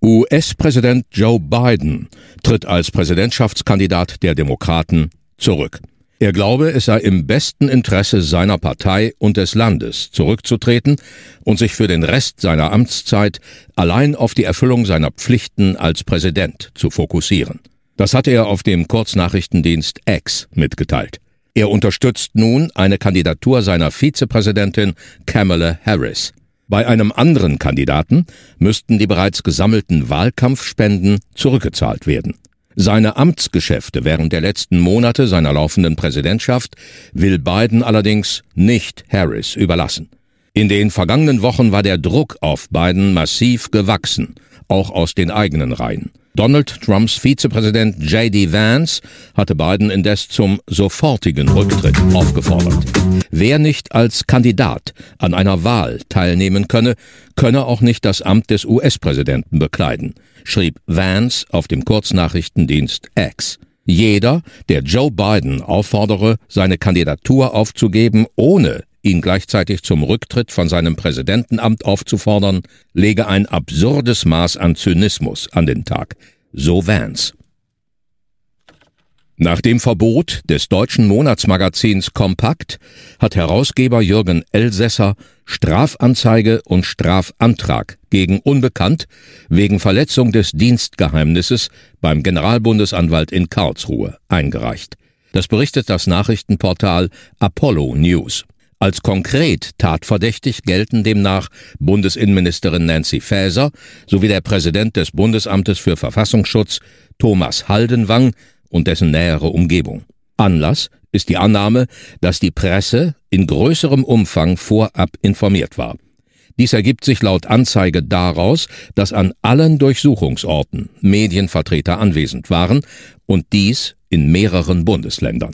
US-Präsident Joe Biden tritt als Präsidentschaftskandidat der Demokraten zurück. Er glaube, es sei im besten Interesse seiner Partei und des Landes, zurückzutreten und sich für den Rest seiner Amtszeit allein auf die Erfüllung seiner Pflichten als Präsident zu fokussieren. Das hatte er auf dem Kurznachrichtendienst X mitgeteilt. Er unterstützt nun eine Kandidatur seiner Vizepräsidentin Kamala Harris. Bei einem anderen Kandidaten müssten die bereits gesammelten Wahlkampfspenden zurückgezahlt werden. Seine Amtsgeschäfte während der letzten Monate seiner laufenden Präsidentschaft will Biden allerdings nicht Harris überlassen. In den vergangenen Wochen war der Druck auf Biden massiv gewachsen, auch aus den eigenen Reihen. Donald Trumps Vizepräsident J.D. Vance hatte Biden indes zum sofortigen Rücktritt aufgefordert. Wer nicht als Kandidat an einer Wahl teilnehmen könne auch nicht das Amt des US-Präsidenten bekleiden, schrieb Vance auf dem Kurznachrichtendienst X. Jeder, der Joe Biden auffordere, seine Kandidatur aufzugeben, ohne ihn gleichzeitig zum Rücktritt von seinem Präsidentenamt aufzufordern, lege ein absurdes Maß an Zynismus an den Tag, so Vance. Nach dem Verbot des deutschen Monatsmagazins Kompakt hat Herausgeber Jürgen Elsässer Strafanzeige und Strafantrag gegen Unbekannt wegen Verletzung des Dienstgeheimnisses beim Generalbundesanwalt in Karlsruhe eingereicht. Das berichtet das Nachrichtenportal Apollo News. Als konkret tatverdächtig gelten demnach Bundesinnenministerin Nancy Faeser sowie der Präsident des Bundesamtes für Verfassungsschutz Thomas Haldenwang und dessen nähere Umgebung. Anlass ist die Annahme, dass die Presse in größerem Umfang vorab informiert war. Dies ergibt sich laut Anzeige daraus, dass an allen Durchsuchungsorten Medienvertreter anwesend waren und dies in mehreren Bundesländern.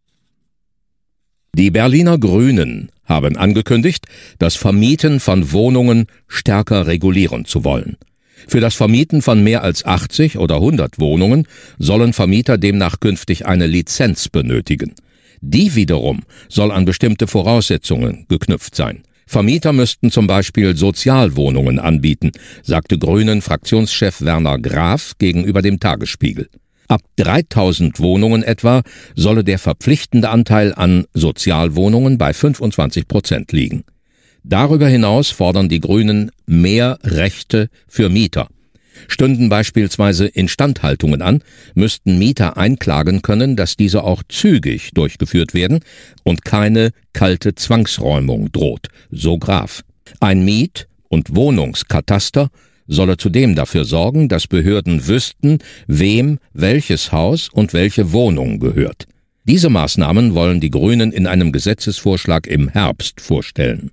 Die Berliner Grünen haben angekündigt, das Vermieten von Wohnungen stärker regulieren zu wollen. Für das Vermieten von mehr als 80 oder 100 Wohnungen sollen Vermieter demnach künftig eine Lizenz benötigen. Die wiederum soll an bestimmte Voraussetzungen geknüpft sein. Vermieter müssten zum Beispiel Sozialwohnungen anbieten, sagte Grünen-Fraktionschef Werner Graf gegenüber dem Tagesspiegel. Ab 3000 Wohnungen etwa solle der verpflichtende Anteil an Sozialwohnungen bei 25% liegen. Darüber hinaus fordern die Grünen mehr Rechte für Mieter. Stünden beispielsweise Instandhaltungen an, müssten Mieter einklagen können, dass diese auch zügig durchgeführt werden und keine kalte Zwangsräumung droht, so Graf. Ein Miet- und Wohnungskataster solle zudem dafür sorgen, dass Behörden wüssten, wem welches Haus und welche Wohnung gehört. Diese Maßnahmen wollen die Grünen in einem Gesetzesvorschlag im Herbst vorstellen.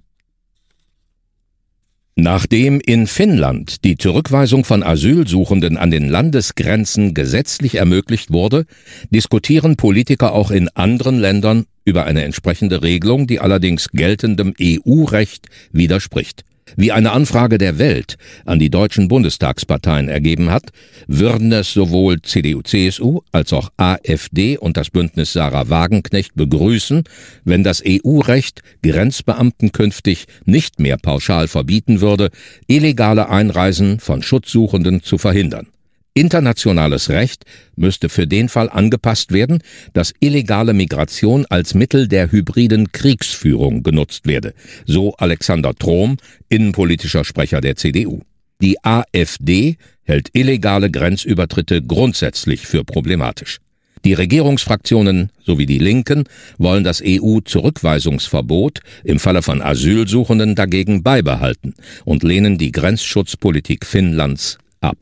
Nachdem in Finnland die Zurückweisung von Asylsuchenden an den Landesgrenzen gesetzlich ermöglicht wurde, diskutieren Politiker auch in anderen Ländern über eine entsprechende Regelung, die allerdings geltendem EU-Recht widerspricht. Wie eine Anfrage der Welt an die deutschen Bundestagsparteien ergeben hat, würden es sowohl CDU/CSU als auch AfD und das Bündnis Sarah Wagenknecht begrüßen, wenn das EU-Recht Grenzbeamten künftig nicht mehr pauschal verbieten würde, illegale Einreisen von Schutzsuchenden zu verhindern. Internationales Recht müsste für den Fall angepasst werden, dass illegale Migration als Mittel der hybriden Kriegsführung genutzt werde, so Alexander Trom, innenpolitischer Sprecher der CDU. Die AfD hält illegale Grenzübertritte grundsätzlich für problematisch. Die Regierungsfraktionen sowie die Linken wollen das EU-Zurückweisungsverbot im Falle von Asylsuchenden dagegen beibehalten und lehnen die Grenzschutzpolitik Finnlands ab.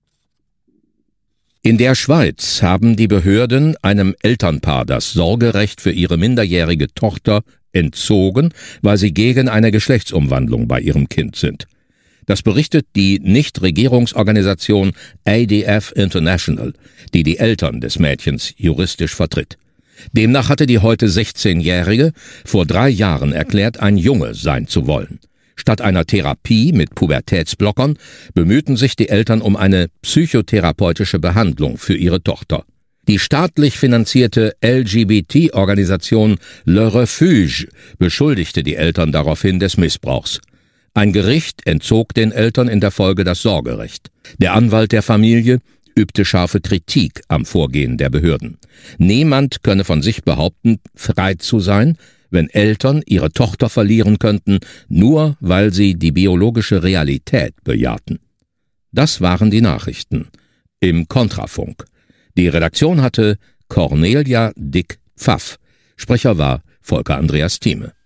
In der Schweiz haben die Behörden einem Elternpaar das Sorgerecht für ihre minderjährige Tochter entzogen, weil sie gegen eine Geschlechtsumwandlung bei ihrem Kind sind. Das berichtet die Nichtregierungsorganisation ADF International, die die Eltern des Mädchens juristisch vertritt. Demnach hatte die heute 16-Jährige vor 3 Jahren erklärt, ein Junge sein zu wollen. Statt einer Therapie mit Pubertätsblockern bemühten sich die Eltern um eine psychotherapeutische Behandlung für ihre Tochter. Die staatlich finanzierte LGBT-Organisation Le Refuge beschuldigte die Eltern daraufhin des Missbrauchs. Ein Gericht entzog den Eltern in der Folge das Sorgerecht. Der Anwalt der Familie übte scharfe Kritik am Vorgehen der Behörden. Niemand könne von sich behaupten, frei zu sein, wenn Eltern ihre Tochter verlieren könnten, nur weil sie die biologische Realität bejahten. Das waren die Nachrichten im Kontrafunk. Die Redaktion hatte Cornelia Dick-Pfaff. Sprecher war Volker Andreas Thieme.